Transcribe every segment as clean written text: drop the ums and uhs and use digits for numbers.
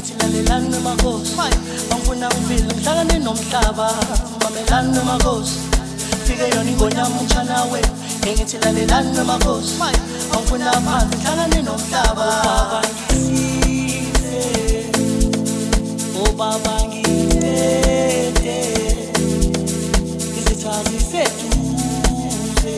engithi lalelani makhosi angifuna uphile ngihlangane nomhlaba mamelani makhosi fike yona ingonyama umtshana we engithi lalelani makhosi angifuna phansi ngihlangane nomhlaba baba ngisize baba ngithethe izithazi seduze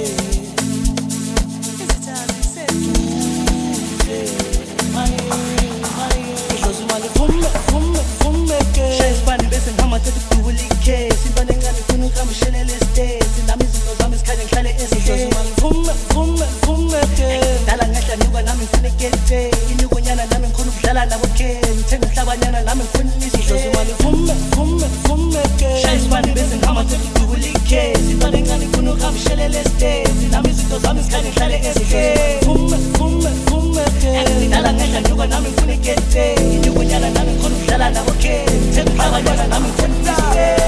idlozi mali vume ke shayisibani bese ngihamba thatha ukudubula ikhesi intwana encane ifuna ukuhamba ishelele esitesi nami izinto zami esikhanya ngihlale idlozi mali vume ke dala ngehla nyuka nami ngifuna ikete inyukonyana nami ngikhona ukudlala nabo ke ngithenga umhlabanyana nami ngifuna idlozi mali vume ke shayisibani bese ngihamba thatha ukudubula ikhesi intwana encane ifuna ukuhamba ishelele esitesi nami izinto zami esikhanya ngihlale esitesi vume ke dala ngehla nyuka nami ngifuna ikete inyukonyana nami ngikhona ukudlala nabo ke ngithenga umhlabanyana nami ngifuna idlozi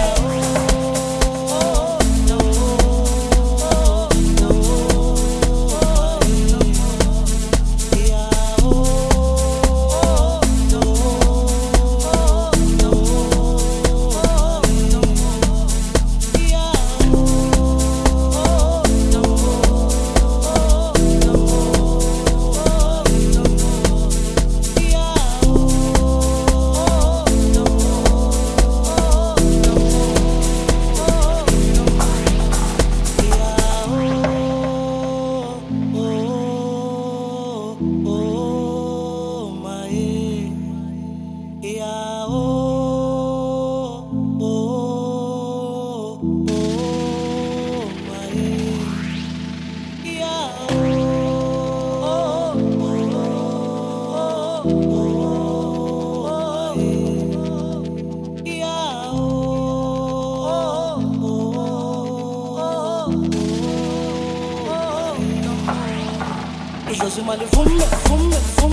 idlozi mali vume